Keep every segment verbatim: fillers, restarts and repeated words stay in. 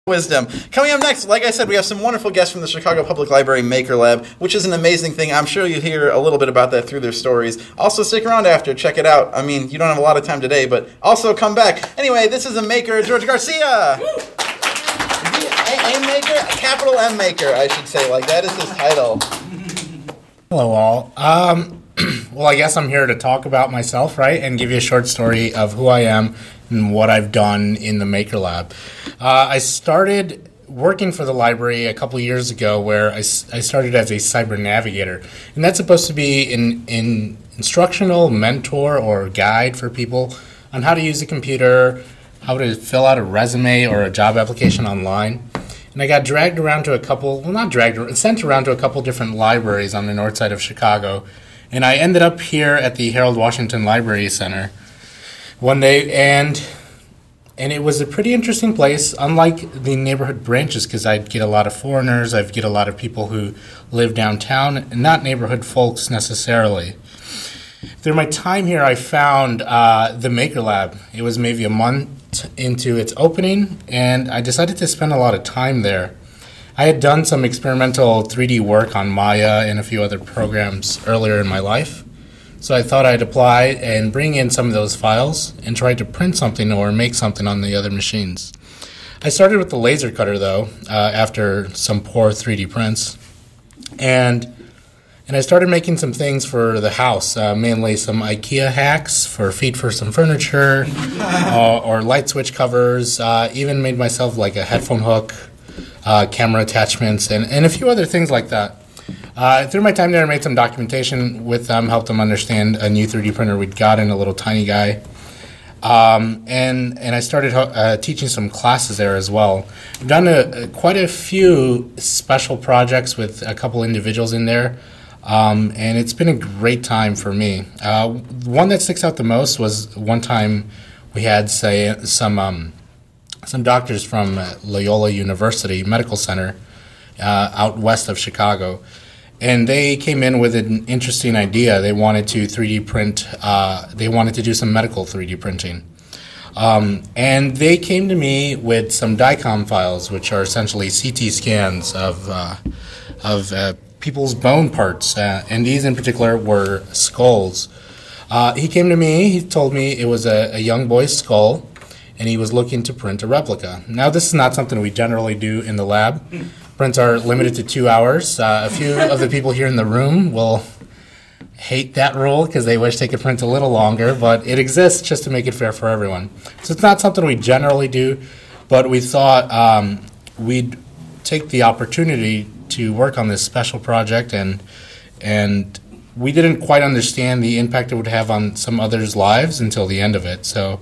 Wisdom. Coming up next, like I said, we have some wonderful guests from the Chicago Public Library Maker Lab, which is an amazing thing. I'm sure you'll hear a little bit about that through their stories. Also, stick around after. Check it out. I mean, you don't have a lot of time today, but also come back. Anyway, this is a maker, George Garcia. A, a maker, a capital M maker, I should say. Like, that is his title. Hello, all. Um, well, I guess I'm here to talk about myself, right, and give you a short story of who I am and what I've done in the Maker Lab. Uh, I started working for the library a couple years ago where I, I started as a cyber navigator. And that's supposed to be an, an instructional mentor or guide for people on how to use a computer, how to fill out a resume or a job application online. And I got dragged around to a couple, well, not dragged, sent around to a couple different libraries on the north side of Chicago. And I ended up here at the Harold Washington Library Center one day, and and it was a pretty interesting place, unlike the neighborhood branches, because I'd get a lot of foreigners, I'd get a lot of people who live downtown, and not neighborhood folks necessarily. Through my time here, I found uh, the Maker Lab. It was maybe a month into its opening, and I decided to spend a lot of time there. I had done some experimental three D work on Maya and a few other programs earlier in my life. So I thought I'd apply and bring in some of those files and try to print something or make something on the other machines. I started with the laser cutter, though, uh, after some poor three D prints. And and I started making some things for the house, uh, mainly some IKEA hacks for feet for some furniture uh, or light switch covers, uh, even made myself like a headphone hook, uh, camera attachments, and, and a few other things like that. Uh, through my time there, I made some documentation with them, helped them understand a new three D printer we'd gotten, a little tiny guy. Um, and and I started uh, teaching some classes there as well. I've done a, a, quite a few special projects with a couple individuals in there, um, and it's been a great time for me. Uh, one that sticks out the most was one time we had, say, some, um, some doctors from Loyola University Medical Center uh, out west of Chicago. And they came in with an interesting idea. They wanted to three D print, uh, they wanted to do some medical three D printing. Um, and they came to me with some DICOM files, which are essentially C T scans of, uh, of uh, people's bone parts. Uh, and these in particular were skulls. Uh, he came to me, he told me it was a, a young boy's skull, and he was looking to print a replica. Now, this is not something we generally do in the lab. Prints are limited to two hours. Uh, a few of the people here in the room will hate that rule because they wish they could print a little longer, but it exists just to make it fair for everyone. So it's not something we generally do, but we thought um, we'd take the opportunity to work on this special project, and and we didn't quite understand the impact it would have on some others' lives until the end of it. So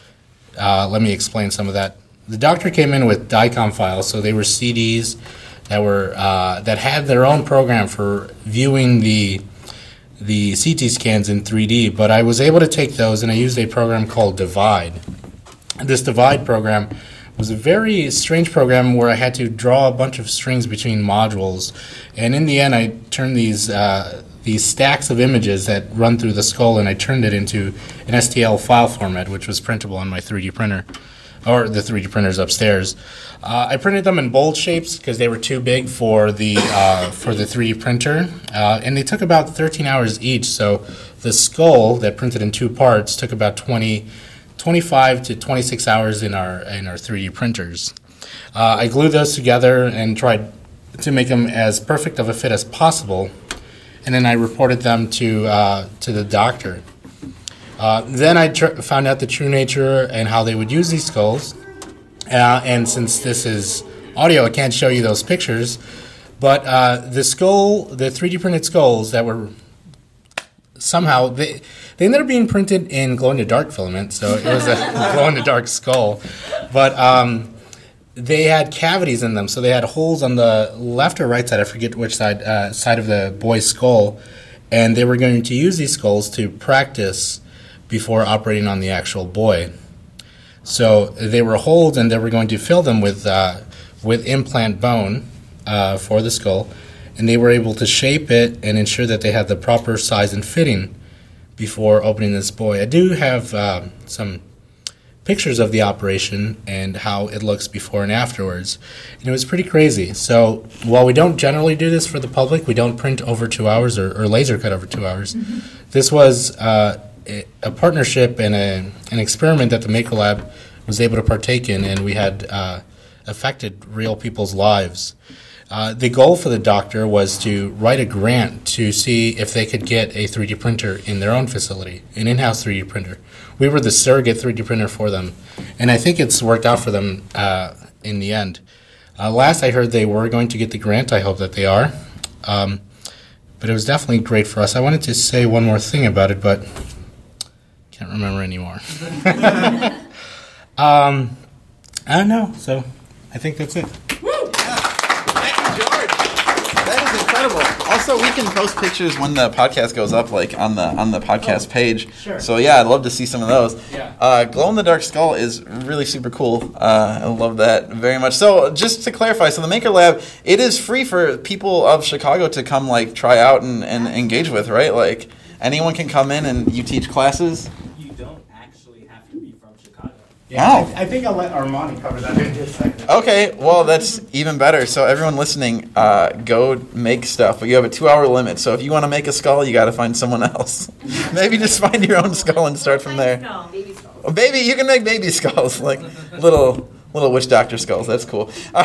uh, let me explain some of that. The doctor came in with DICOM files, so they were C Ds that were uh, that had their own program for viewing the the C T scans in three D, but I was able to take those and I used a program called Divide. And this Divide program was a very strange program where I had to draw a bunch of strings between modules, and in the end I turned these uh, these stacks of images that run through the skull, and I turned it into an S T L file format, which was printable on my three D printer, or the three D printers upstairs. Uh, I printed them in bold shapes because they were too big for the uh, for the three D printer, uh, and they took about thirteen hours each. So the skull that printed in two parts took about twenty, twenty-five to twenty-six hours in our in our three D printers. Uh, I glued those together and tried to make them as perfect of a fit as possible, and then I reported them to uh, to the doctor. Uh, then I tr- found out the true nature and how they would use these skulls. Uh, and since this is audio, I can't show you those pictures. But uh, the skull, the three D printed skulls that were somehow, they, they ended up being printed in glow-in-the-dark filament. So it was a glow-in-the-dark skull. But um, they had cavities in them. So they had holes on the left or right side, I forget which side, uh, side of the boy's skull. And they were going to use these skulls to practice before operating on the actual boy. So they were holes, and they were going to fill them with uh, with implant bone uh, for the skull, and they were able to shape it and ensure that they had the proper size and fitting before opening this boy. I do have uh, some pictures of the operation and how it looks before and afterwards. And it was pretty crazy. So while we don't generally do this for the public, we don't print over two hours or, or laser cut over two hours. Mm-hmm. This was uh, a, a partnership and a, an experiment that the Maker Lab was able to partake in, and we had uh, affected real people's lives. Uh, the goal for the doctor was to write a grant to see if they could get a three D printer in their own facility, an in-house three D printer. We were the surrogate three D printer for them, and I think it's worked out for them uh, in the end. Uh, last I heard, they were going to get the grant. I hope that they are. Um, but it was definitely great for us. I wanted to say one more thing about it, but can't remember anymore. um, I don't know, so I think that's it. That is incredible. Also, we can post pictures when the podcast goes up, like on the on the podcast oh, page. Sure. So yeah, I'd love to see some of those. Yeah. Uh, Glow in the Dark Skull is really super cool. Uh, I love that very much. So just to clarify, so the Maker Lab, it is free for people of Chicago to come like try out and, and engage with, right? Like anyone can come in and you teach classes. You don't actually have to be from Chicago. Yeah, oh. I, I think I'll let Armani cover that in just a second. Okay, well, that's even better. So everyone listening, uh, go make stuff. But you have a two-hour limit. So if you want to make a skull, you got to find someone else. Maybe just find your own skull and start from there. No, baby skulls. Oh, baby, you can make baby skulls, like little little witch doctor skulls. That's cool.